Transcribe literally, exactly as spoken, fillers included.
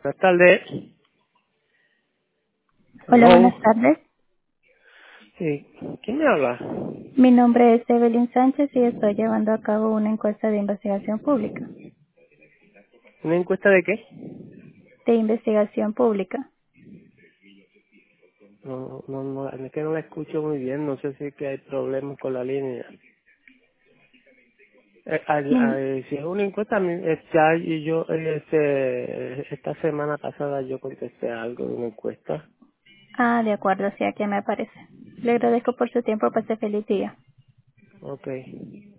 Buenas tardes. Hola, Hello. buenas tardes. Sí. ¿Quién me habla? Mi nombre es Evelyn Sánchez y estoy llevando a cabo una encuesta de investigación pública. ¿Una encuesta de qué? De investigación pública. No, no, no, es que no la escucho muy bien. No sé si es que hay problemas con la línea. Eh, al- Mi- al- si es una encuesta, a mí, eh, ya y yo, eh, este, esta semana pasada yo contesté algo de una encuesta. ah, de acuerdo, sí, aquí me aparece. Le agradezco por su tiempo, pase feliz día. Okay.